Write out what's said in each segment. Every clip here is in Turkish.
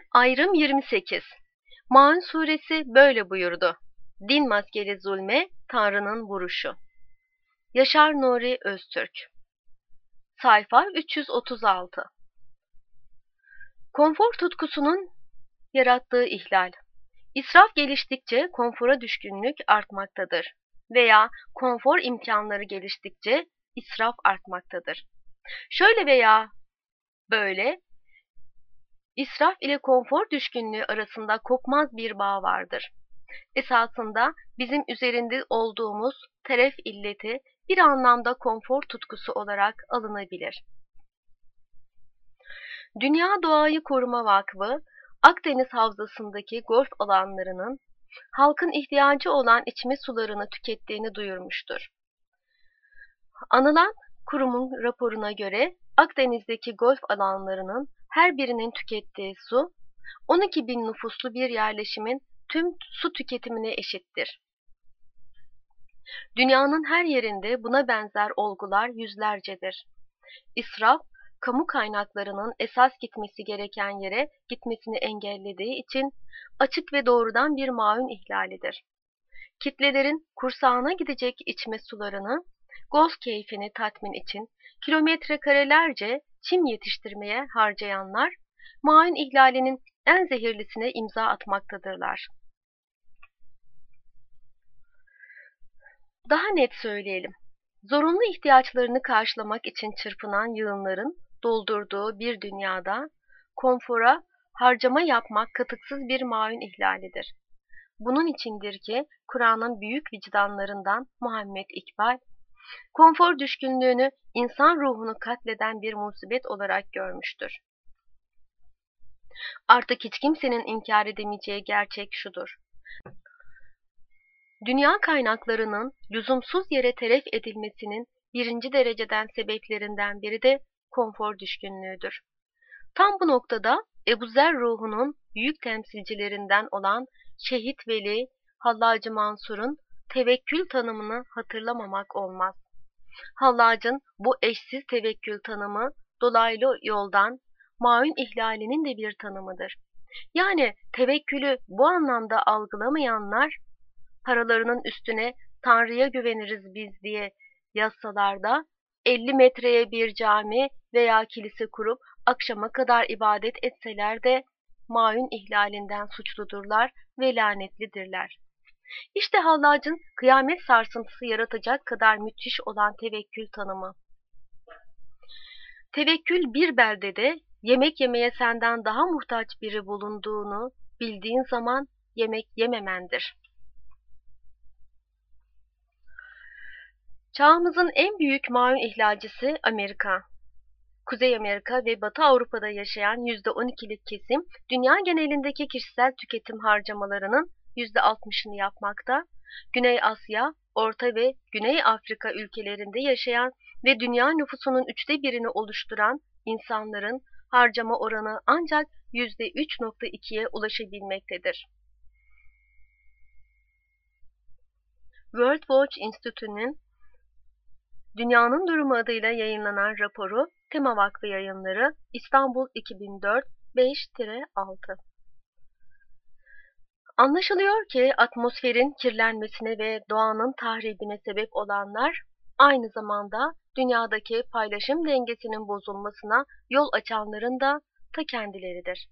Ayrım 28. Maun suresi böyle buyurdu: Din maskeli zulme Tanrı'nın vuruşu. Yaşar Nuri Öztürk. Sayfa 336. Konfor tutkusunun yarattığı ihlal. İsraf geliştikçe konfora düşkünlük artmaktadır veya konfor imkanları geliştikçe israf artmaktadır. Şöyle veya böyle İsraf ile konfor düşkünlüğü arasında kopmaz bir bağ vardır. Esasında bizim üzerinde olduğumuz teref illeti bir anlamda konfor tutkusu olarak alınabilir. Dünya Doğayı Koruma Vakfı, Akdeniz Havzası'ndaki golf alanlarının halkın ihtiyacı olan içme sularını tükettiğini duyurmuştur. Anılan kurumun raporuna göre Akdeniz'deki golf alanlarının her birinin tükettiği su, 12 bin nüfuslu bir yerleşimin tüm su tüketimine eşittir. Dünyanın her yerinde buna benzer olgular yüzlercedir. İsraf, kamu kaynaklarının esas gitmesi gereken yere gitmesini engellediği için açık ve doğrudan bir maun ihlalidir. Kitlelerin kursağına gidecek içme sularını, golf keyfini tatmin için kilometre karelerce çim yetiştirmeye harcayanlar, maun ihlalinin en zehirlisine imza atmaktadırlar. Daha net söyleyelim. Zorunlu ihtiyaçlarını karşılamak için çırpınan yığınların doldurduğu bir dünyada konfora harcama yapmak katıksız bir maun ihlalidir. Bunun içindir ki Kur'an'ın büyük vicdanlarından Muhammed İkbal, konfor düşkünlüğünü insan ruhunu katleden bir musibet olarak görmüştür. Artık hiç kimsenin inkar edemeyeceği gerçek şudur: dünya kaynaklarının lüzumsuz yere telef edilmesinin birinci dereceden sebeplerinden biri de konfor düşkünlüğüdür. Tam bu noktada Ebu Zer ruhunun büyük temsilcilerinden olan Şehit Veli Hallacı Mansur'un tevekkül tanımını hatırlamamak olmaz. Hallac'ın bu eşsiz tevekkül tanımı dolaylı yoldan maun ihlalinin de bir tanımıdır. Yani tevekkülü bu anlamda algılamayanlar, paralarının üstüne Tanrı'ya güveniriz biz diye yazsalar da 50 metreye bir cami veya kilise kurup akşama kadar ibadet etseler de maun ihlalinden suçludurlar ve lanetlidirler. İşte Hallac'ın kıyamet sarsıntısı yaratacak kadar müthiş olan tevekkül tanımı. Tevekkül bir beldede yemek yemeye senden daha muhtaç biri bulunduğunu bildiğin zaman yemek yememendir. Çağımızın en büyük maun ihlalcisi Amerika. Kuzey Amerika ve Batı Avrupa'da yaşayan %12'lik kesim, dünya genelindeki kişisel tüketim harcamalarının %60'ını yapmakta. Güney Asya, Orta ve Güney Afrika ülkelerinde yaşayan ve dünya nüfusunun 1/3'ünü oluşturan insanların harcama oranı ancak %3,2'ye ulaşabilmektedir. World Watch Institute'nin Dünyanın Durumu adıyla yayınlanan raporu Tema Vakfı Yayınları, İstanbul 2004 5-6. Anlaşılıyor ki atmosferin kirlenmesine ve doğanın tahribine sebep olanlar aynı zamanda dünyadaki paylaşım dengesinin bozulmasına yol açanların da ta kendileridir.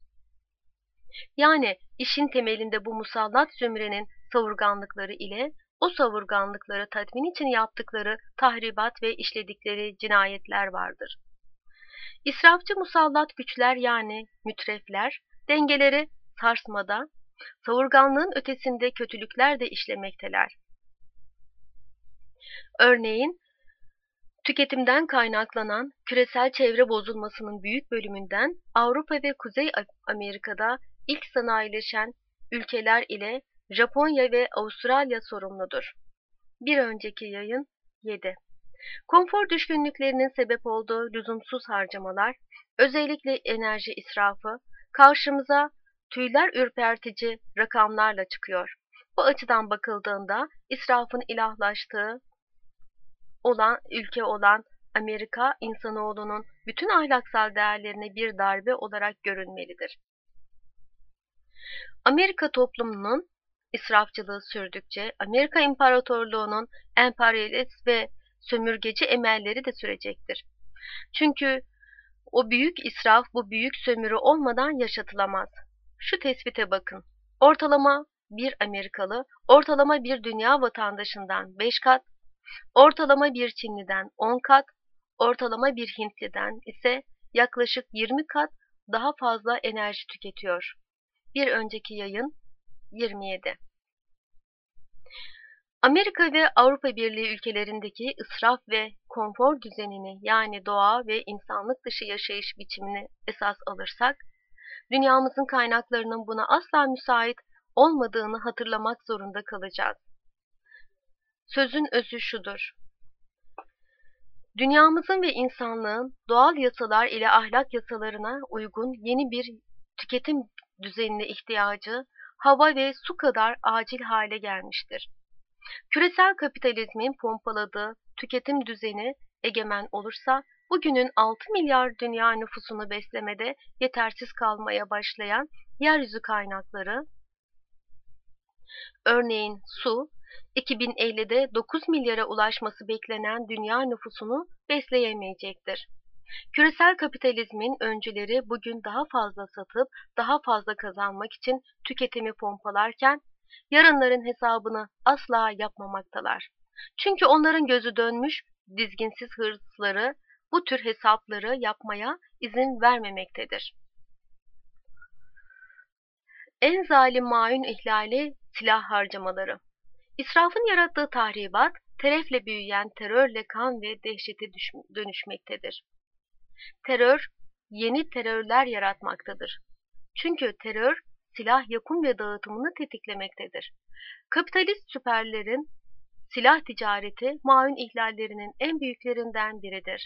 Yani işin temelinde bu musallat zümrenin savurganlıkları ile o savurganlıkları tatmin için yaptıkları tahribat ve işledikleri cinayetler vardır. İsrafçı musallat güçler yani mütrefler dengeleri sarsmada, savurganlığın ötesinde kötülükler de işlemekteler. Örneğin, tüketimden kaynaklanan küresel çevre bozulmasının büyük bölümünden Avrupa ve Kuzey Amerika'da ilk sanayileşen ülkeler ile Japonya ve Avustralya sorumludur. Bir önceki yayın 7. Konfor düşkünlüklerinin sebep olduğu lüzumsuz harcamalar, özellikle enerji israfı, karşımıza tüyler ürpertici rakamlarla çıkıyor. Bu açıdan bakıldığında israfın ilahlaştığı ülke olan Amerika, insanoğlunun bütün ahlaksal değerlerine bir darbe olarak görülmelidir. Amerika toplumunun israfçılığı sürdükçe Amerika İmparatorluğu'nun emperyalist ve sömürgeci emelleri de sürecektir. Çünkü o büyük israf bu büyük sömürü olmadan yaşatılamaz. Şu tespite bakın. Ortalama bir Amerikalı, ortalama bir dünya vatandaşından 5 kat, ortalama bir Çinliden 10 kat, ortalama bir Hintliden ise yaklaşık 20 kat daha fazla enerji tüketiyor. Bir önceki yayın 27. Amerika ve Avrupa Birliği ülkelerindeki israf ve konfor düzenini yani doğa ve insanlık dışı yaşayış biçimini esas alırsak, dünyamızın kaynaklarının buna asla müsait olmadığını hatırlamak zorunda kalacağız. Sözün özü şudur. Dünyamızın ve insanlığın doğal yasalar ile ahlak yasalarına uygun yeni bir tüketim düzenine ihtiyacı hava ve su kadar acil hale gelmiştir. Küresel kapitalizmin pompaladığı tüketim düzeni egemen olursa, bugünün 6 milyar dünya nüfusunu beslemede yetersiz kalmaya başlayan yeryüzü kaynakları, örneğin su, 2050'de 9 milyara ulaşması beklenen dünya nüfusunu besleyemeyecektir. Küresel kapitalizmin öncüleri bugün daha fazla satıp daha fazla kazanmak için tüketimi pompalarken, yarınların hesabını asla yapmamaktalar. Çünkü onların gözü dönmüş, dizginsiz hırsları bu tür hesapları yapmaya izin vermemektedir. En zalim maun ihlali silah harcamaları. İsrafın yarattığı tahribat, terefle büyüyen terörle kan ve dehşete dönüşmektedir. Terör, yeni terörler yaratmaktadır. Çünkü terör, silah yapım ve dağıtımını tetiklemektedir. Kapitalist süperlerin silah ticareti, maun ihlallerinin en büyüklerinden biridir.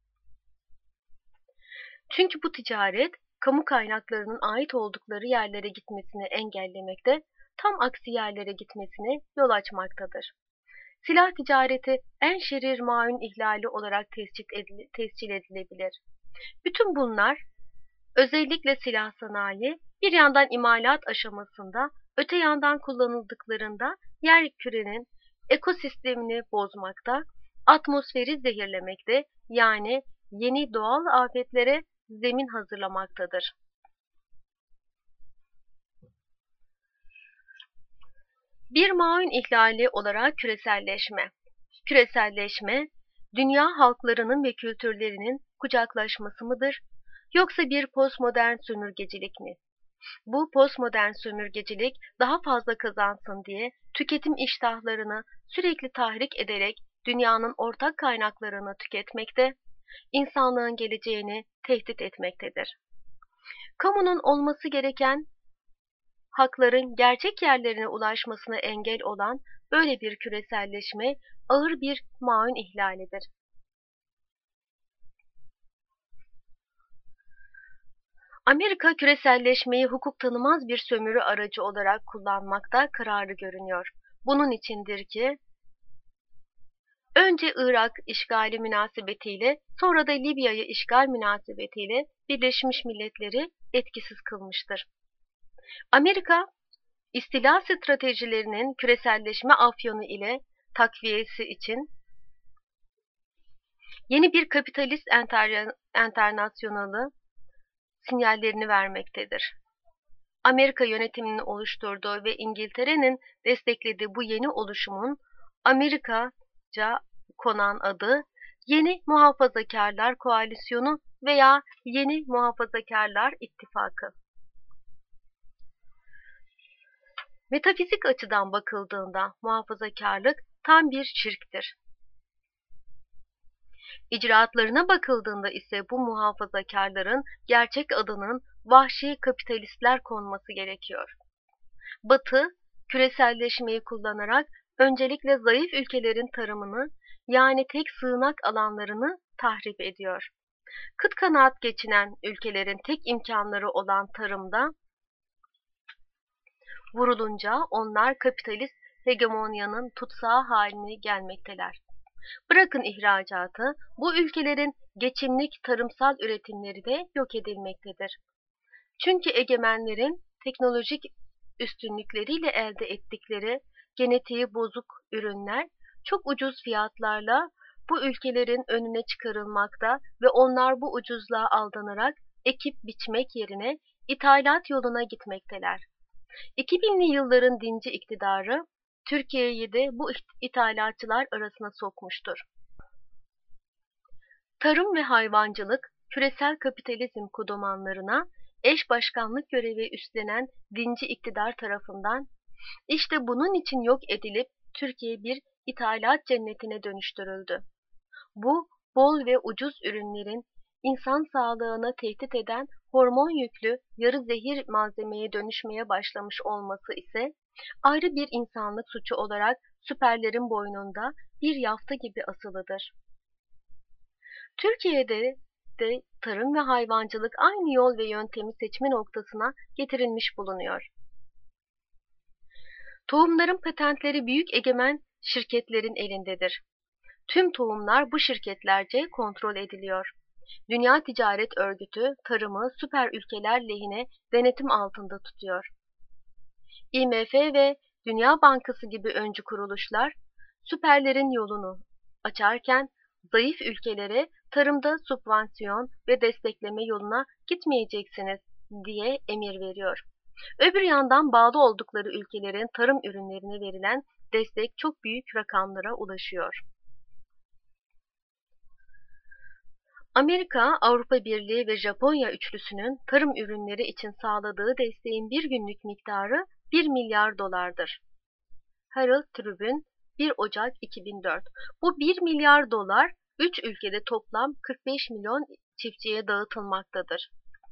Çünkü bu ticaret, kamu kaynaklarının ait oldukları yerlere gitmesini engellemekte, tam aksi yerlere gitmesine yol açmaktadır. Silah ticareti en şerir maun ihlali olarak tescil edilebilir. Bütün bunlar, özellikle silah sanayi, bir yandan imalat aşamasında, öte yandan kullanıldıklarında yerkürenin ekosistemini bozmakta, atmosferi zehirlemekte, yani yeni doğal afetlere zemin hazırlamaktadır. Bir maun ihlali olarak küreselleşme. Küreselleşme, dünya halklarının ve kültürlerinin kucaklaşması mıdır? Yoksa bir postmodern sömürgecilik mi? Bu postmodern sömürgecilik daha fazla kazansın diye tüketim iştahlarını sürekli tahrik ederek dünyanın ortak kaynaklarını tüketmekte, insanlığın geleceğini tehdit etmektedir. Kamunun olması gereken hakların gerçek yerlerine ulaşmasına engel olan böyle bir küreselleşme ağır bir maun ihlalidir. Amerika küreselleşmeyi hukuk tanımaz bir sömürü aracı olarak kullanmakta kararlı görünüyor. Bunun içindir ki, önce Irak işgali münasebetiyle, sonra da Libya'yı işgal münasebetiyle Birleşmiş Milletleri etkisiz kılmıştır. Amerika, istila stratejilerinin küreselleşme afyonu ile takviyesi için yeni bir kapitalist enternasyonali sinyallerini vermektedir. Amerika yönetiminin oluşturduğu ve İngiltere'nin desteklediği bu yeni oluşumun Amerikaca konan adı Yeni Muhafazakarlar Koalisyonu veya Yeni Muhafazakarlar İttifakı. Metafizik açıdan bakıldığında muhafazakarlık tam bir şirktir. İcraatlarına bakıldığında ise bu muhafazakarların gerçek adının vahşi kapitalistler konması gerekiyor. Batı, küreselleşmeyi kullanarak öncelikle zayıf ülkelerin tarımını, yani tek sığınak alanlarını tahrip ediyor. Kıt kanaat geçinen ülkelerin tek imkanları olan tarımda vurulunca onlar kapitalist hegemonyanın tutsağı haline gelmekteler. Bırakın ihracatı, bu ülkelerin geçimlik tarımsal üretimleri de yok edilmektedir. Çünkü egemenlerin teknolojik üstünlükleriyle elde ettikleri genetiği bozuk ürünler çok ucuz fiyatlarla bu ülkelerin önüne çıkarılmakta ve onlar bu ucuzluğa aldanarak ekip biçmek yerine ithalat yoluna gitmekteler. 2000'li yılların dinci iktidarı Türkiye'yi de bu ithalatçılar arasına sokmuştur. Tarım ve hayvancılık, küresel kapitalizm kodomanlarına eş başkanlık görevi üstlenen dinci iktidar tarafından işte bunun için yok edilip Türkiye bir ithalat cennetine dönüştürüldü. Bu bol ve ucuz ürünlerin insan sağlığını tehdit eden hormon yüklü yarı zehir malzemeye dönüşmeye başlamış olması ise ayrı bir insanlık suçu olarak süperlerin boynunda bir yafta gibi asılıdır. Türkiye'de de tarım ve hayvancılık aynı yol ve yöntemi seçme noktasına getirilmiş bulunuyor. Tohumların patentleri büyük egemen şirketlerin elindedir. Tüm tohumlar bu şirketlerce kontrol ediliyor. Dünya Ticaret Örgütü tarımı süper ülkeler lehine denetim altında tutuyor. IMF ve Dünya Bankası gibi öncü kuruluşlar süperlerin yolunu açarken zayıf ülkelere tarımda subvansiyon ve destekleme yoluna gitmeyeceksiniz diye emir veriyor. Öbür yandan bağlı oldukları ülkelerin tarım ürünlerine verilen destek çok büyük rakamlara ulaşıyor. Amerika, Avrupa Birliği ve Japonya üçlüsünün tarım ürünleri için sağladığı desteğin bir günlük miktarı 1 milyar dolardır. Herald Tribune 1 Ocak 2004. Bu 1 milyar dolar 3 ülkede toplam 45 milyon çiftçiye dağıtılmaktadır.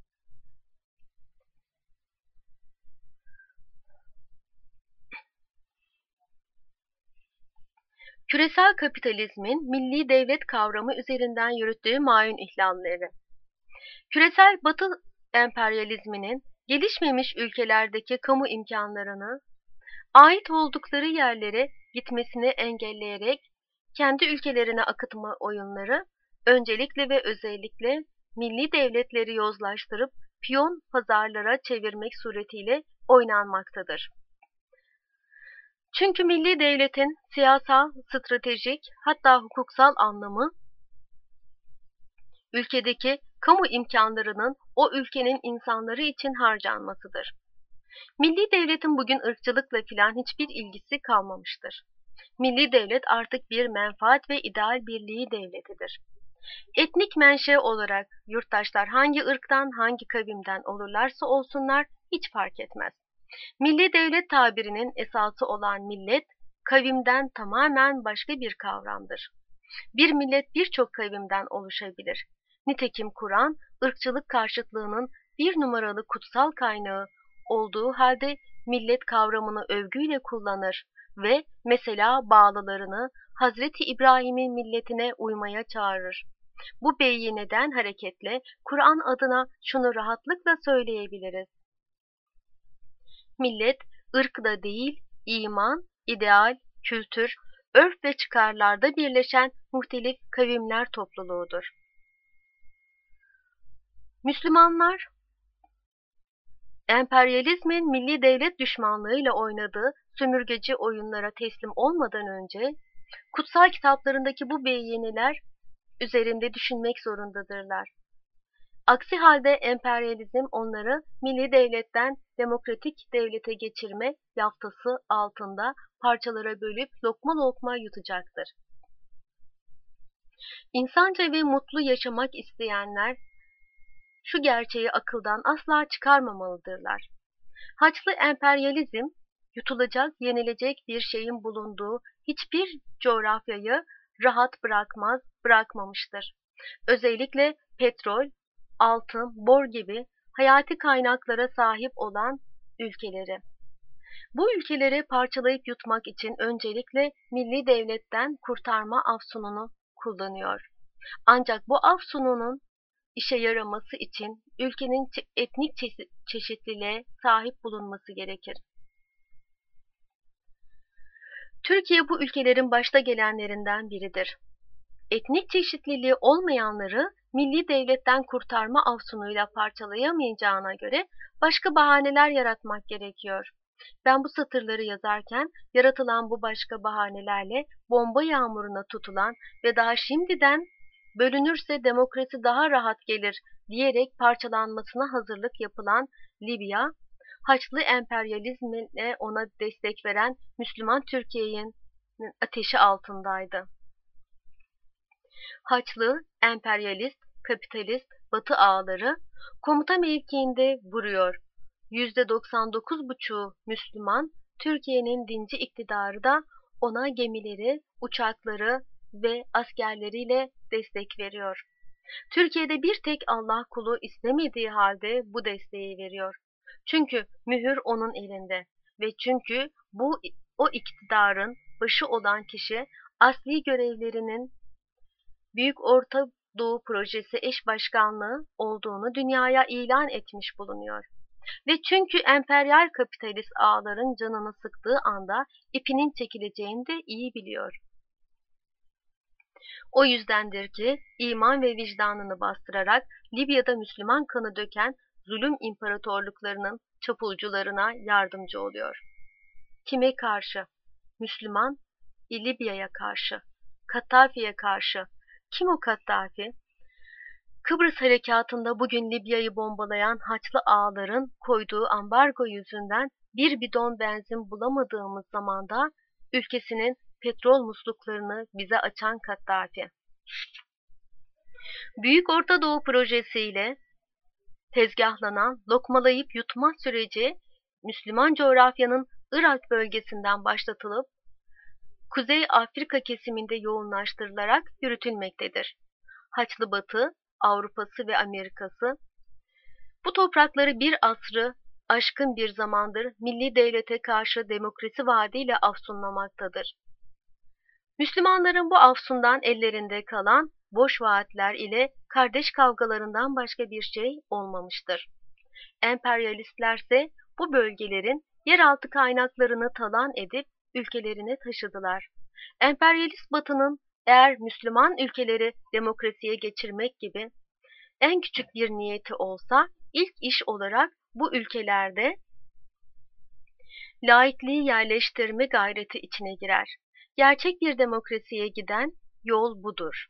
Küresel kapitalizmin milli devlet kavramı üzerinden yürüttüğü mayun ihlalleri. Küresel Batı emperyalizminin gelişmemiş ülkelerdeki kamu imkanlarını ait oldukları yerlere gitmesini engelleyerek kendi ülkelerine akıtma oyunları öncelikle ve özellikle milli devletleri yozlaştırıp piyon pazarlara çevirmek suretiyle oynanmaktadır. Çünkü milli devletin siyasal, stratejik hatta hukuksal anlamı ülkedeki kamu imkanlarının o ülkenin insanları için harcanmasıdır. Milli devletin bugün ırkçılıkla filan hiçbir ilgisi kalmamıştır. Milli devlet artık bir menfaat ve ideal birliği devletidir. Etnik menşe olarak yurttaşlar hangi ırktan, hangi kavimden olurlarsa olsunlar hiç fark etmez. Milli devlet tabirinin esası olan millet, kavimden tamamen başka bir kavramdır. Bir millet birçok kavimden oluşabilir. Nitekim Kur'an, ırkçılık karşıtlığının bir numaralı kutsal kaynağı olduğu halde millet kavramını övgüyle kullanır ve mesela bağlılarını Hazreti İbrahim'in milletine uymaya çağırır. Bu beyineden hareketle Kur'an adına şunu rahatlıkla söyleyebiliriz. Millet, ırkla değil, iman, ideal, kültür, örf ve çıkarlarda birleşen muhtelif kavimler topluluğudur. Müslümanlar, emperyalizmin milli devlet düşmanlığıyla oynadığı sömürgeci oyunlara teslim olmadan önce, kutsal kitaplarındaki bu beyineler üzerinde düşünmek zorundadırlar. Aksi halde emperyalizm onları milli devletten demokratik devlete geçirme yaftası altında parçalara bölüp lokma lokma yutacaktır. İnsanca ve mutlu yaşamak isteyenler şu gerçeği akıldan asla çıkarmamalıdırlar. Haçlı emperyalizm, yutulacak, yenilecek bir şeyin bulunduğu hiçbir coğrafyayı rahat bırakmamıştır. Özellikle petrol, altın, bor gibi hayati kaynaklara sahip olan ülkeleri. Bu ülkeleri parçalayıp yutmak için öncelikle milli devletten kurtarma afsununu kullanıyor. Ancak bu afsununun işe yaraması için ülkenin etnik çeşitliliğe sahip bulunması gerekir. Türkiye bu ülkelerin başta gelenlerinden biridir. Etnik çeşitliliği olmayanları milli devletten kurtarma afsunuyla parçalayamayacağına göre başka bahaneler yaratmak gerekiyor. Ben bu satırları yazarken yaratılan bu başka bahanelerle bomba yağmuruna tutulan ve daha şimdiden bölünürse demokrasi daha rahat gelir diyerek parçalanmasına hazırlık yapılan Libya, Haçlı emperyalizmine ona destek veren Müslüman Türkiye'nin ateşi altındaydı. Haçlı, emperyalist, kapitalist Batı ağaları komuta mevkiinde vuruyor. %99,5'u Müslüman, Türkiye'nin dinci iktidarı da ona gemileri, uçakları ve askerleriyle destek veriyor. Türkiye'de bir tek Allah kulu istemediği halde bu desteği veriyor. Çünkü mühür onun elinde ve çünkü o iktidarın başı olan kişi asli görevlerinin Büyük Orta Doğu Projesi eş başkanlığı olduğunu dünyaya ilan etmiş bulunuyor. Ve çünkü emperyal kapitalist ağaların canını sıktığı anda ipinin çekileceğini de iyi biliyor. O yüzdendir ki iman ve vicdanını bastırarak Libya'da Müslüman kanı döken zulüm imparatorluklarının çapulcularına yardımcı oluyor. Kime karşı? Müslüman, Libya'ya karşı, Kaddafi'ye karşı. Kim o Kaddafi? Kıbrıs harekatında bugün Libya'yı bombalayan Haçlı ağaların koyduğu ambargo yüzünden bir bidon benzin bulamadığımız zamanda ülkesinin petrol musluklarını bize açan Kaddafi. Büyük Orta Doğu projesiyle tezgahlanan lokmalayıp yutma süreci Müslüman coğrafyanın Irak bölgesinden başlatılıp Kuzey Afrika kesiminde yoğunlaştırılarak yürütülmektedir. Haçlı Batı, Avrupa'sı ve Amerika'sı bu toprakları bir asrı aşkın bir zamandır milli devlete karşı demokrasi vaadiyle afsunlamaktadır. Müslümanların bu afsundan ellerinde kalan boş vaatler ile kardeş kavgalarından başka bir şey olmamıştır. Emperyalistlerse bu bölgelerin yeraltı kaynaklarını talan edip ülkelerine taşıdılar. Emperyalist Batı'nın eğer Müslüman ülkeleri demokrasiye geçirmek gibi en küçük bir niyeti olsa ilk iş olarak bu ülkelerde laikliği yerleştirme gayreti içine girer. Gerçek bir demokrasiye giden yol budur.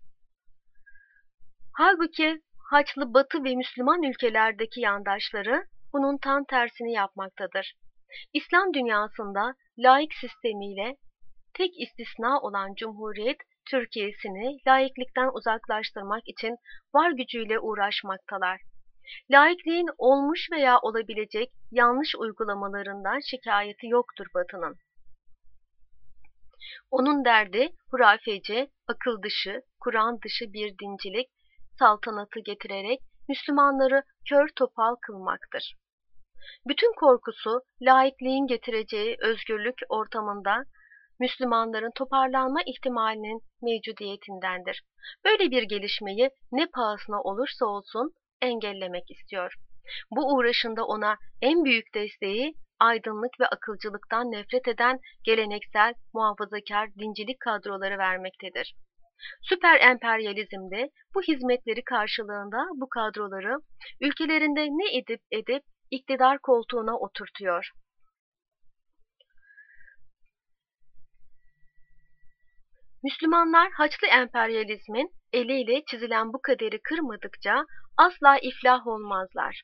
Halbuki Haçlı Batı ve Müslüman ülkelerdeki yandaşları bunun tam tersini yapmaktadır. İslam dünyasında laik sistemiyle tek istisna olan Cumhuriyet Türkiye'sini laiklikten uzaklaştırmak için var gücüyle uğraşmaktalar. Laikliğin olmuş veya olabilecek yanlış uygulamalarından şikayeti yoktur Batı'nın. Onun derdi hurafeci, akıl dışı, Kur'an dışı bir dincilik saltanatı getirerek Müslümanları kör topal kılmaktır. Bütün korkusu laikliğin getireceği özgürlük ortamında Müslümanların toparlanma ihtimalinin mevcudiyetindendir. Böyle bir gelişmeyi ne pahasına olursa olsun engellemek istiyor. Bu uğraşında ona en büyük desteği aydınlık ve akılcılıktan nefret eden geleneksel muhafazakar dincilik kadroları vermektedir. Süper emperyalizmde bu hizmetleri karşılığında bu kadroları ülkelerinde ne edip iktidar koltuğuna oturtuyor. Müslümanlar Haçlı emperyalizmin eliyle çizilen bu kaderi kırmadıkça asla iflah olmazlar.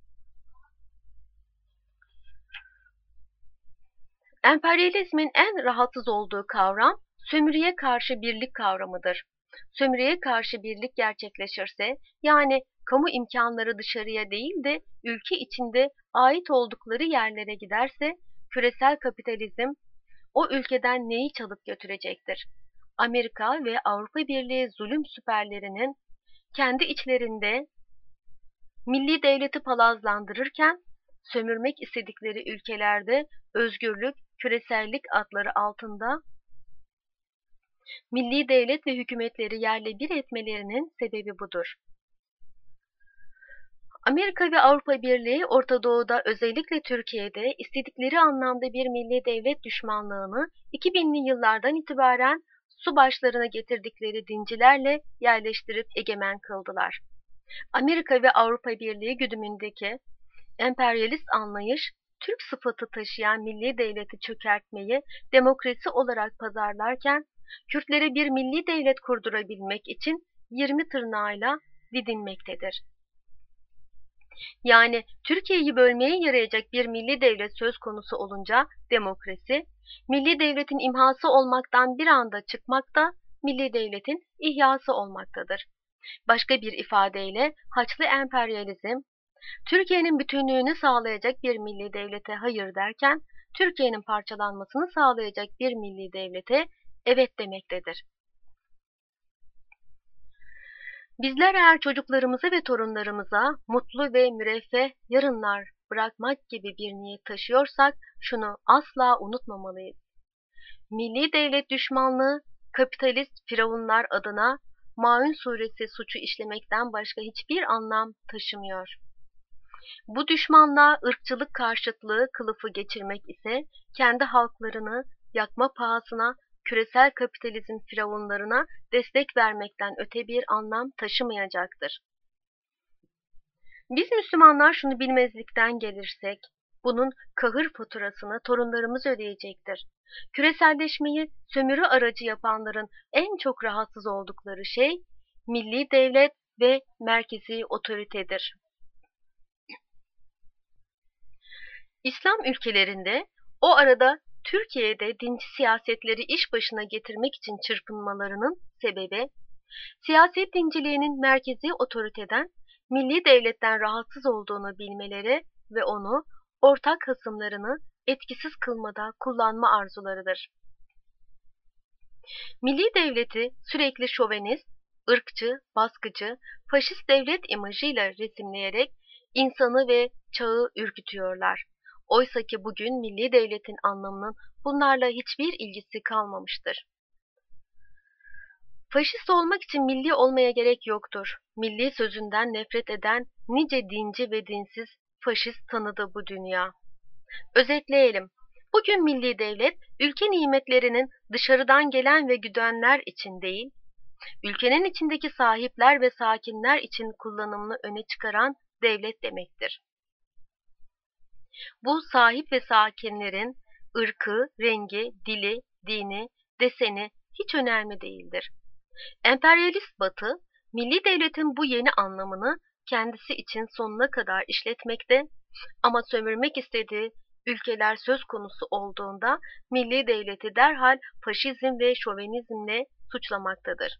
Emperyalizmin en rahatsız olduğu kavram sömürüye karşı birlik kavramıdır. Sömürüye karşı birlik gerçekleşirse, yani kamu imkanları dışarıya değil de ülke içinde ait oldukları yerlere giderse, küresel kapitalizm o ülkeden neyi çalıp götürecektir? Amerika ve Avrupa Birliği zulüm süperlerinin kendi içlerinde milli devleti palazlandırırken, sömürmek istedikleri ülkelerde özgürlük, küresellik adları altında milli devlet ve hükümetleri yerle bir etmelerinin sebebi budur. Amerika ve Avrupa Birliği Orta Doğu'da özellikle Türkiye'de istedikleri anlamda bir milli devlet düşmanlığını 2000'li yıllardan itibaren subaşlarına getirdikleri dincilerle yerleştirip egemen kıldılar. Amerika ve Avrupa Birliği güdümündeki emperyalist anlayış, Türk sıfatı taşıyan milli devleti çökertmeyi demokrasi olarak pazarlarken, Kürtlere bir milli devlet kurdurabilmek için 20 tırnağıyla didinmektedir. Yani Türkiye'yi bölmeye yarayacak bir milli devlet söz konusu olunca demokrasi, milli devletin imhası olmaktan bir anda çıkmakta, milli devletin ihyası olmaktadır. Başka bir ifadeyle Haçlı emperyalizm, Türkiye'nin bütünlüğünü sağlayacak bir milli devlete hayır derken, Türkiye'nin parçalanmasını sağlayacak bir milli devlete evet demektedir. Bizler eğer çocuklarımıza ve torunlarımıza mutlu ve müreffeh yarınlar bırakmak gibi bir niyet taşıyorsak şunu asla unutmamalıyız. Milli devlet düşmanlığı, kapitalist firavunlar adına Maun suresi suçu işlemekten başka hiçbir anlam taşımıyor. Bu düşmanlığa ırkçılık karşıtlığı kılıfı geçirmek ise kendi halklarını yakma pahasına küresel kapitalizm firavunlarına destek vermekten öte bir anlam taşımayacaktır. Biz Müslümanlar şunu bilmezlikten gelirsek, bunun kahır faturasını torunlarımız ödeyecektir. Küreselleşmeyi sömürü aracı yapanların en çok rahatsız oldukları şey, milli devlet ve merkezi otoritedir. İslam ülkelerinde, o arada Türkiye'de dinci siyasetleri iş başına getirmek için çırpınmalarının sebebi, siyaset dinciliğinin merkezi otoriteden, milli devletten rahatsız olduğunu bilmeleri ve onu ortak hasımlarını etkisiz kılmada kullanma arzularıdır. Milli devleti sürekli şovenist, ırkçı, baskıcı, faşist devlet imajıyla resimleyerek insanı ve çağı ürkütüyorlar. Oysaki bugün milli devletin anlamının bunlarla hiçbir ilgisi kalmamıştır. Faşist olmak için milli olmaya gerek yoktur. Milli sözünden nefret eden nice dinci ve dinsiz faşist tanıdı bu dünya. Özetleyelim. Bugün milli devlet, ülke nimetlerinin dışarıdan gelen ve güdenler için değil, ülkenin içindeki sahipler ve sakinler için kullanımını öne çıkaran devlet demektir. Bu sahip ve sakinlerin ırkı, rengi, dili, dini, deseni hiç önemli değildir. Emperyalist Batı, milli devletin bu yeni anlamını kendisi için sonuna kadar işletmekte ama sömürmek istediği ülkeler söz konusu olduğunda milli devleti derhal faşizm ve şovenizmle suçlamaktadır.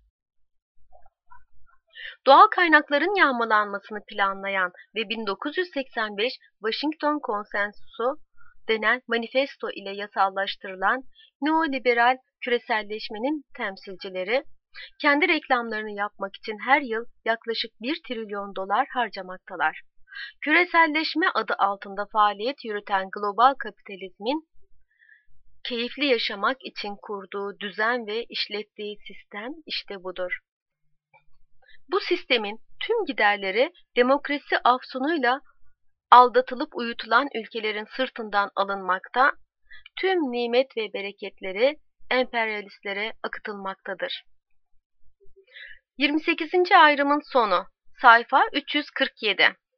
Doğal kaynakların yağmalanmasını planlayan ve 1985 Washington Konsensusu denen manifesto ile yasallaştırılan neoliberal küreselleşmenin temsilcileri, kendi reklamlarını yapmak için her yıl yaklaşık 1 trilyon dolar harcamaktalar. Küreselleşme adı altında faaliyet yürüten global kapitalizmin keyifli yaşamak için kurduğu düzen ve işlettiği sistem işte budur. Bu sistemin tüm giderleri demokrasi afsunuyla aldatılıp uyutulan ülkelerin sırtından alınmakta, tüm nimet ve bereketleri emperyalistlere akıtılmaktadır. 28. ayrımın sonu, sayfa 347.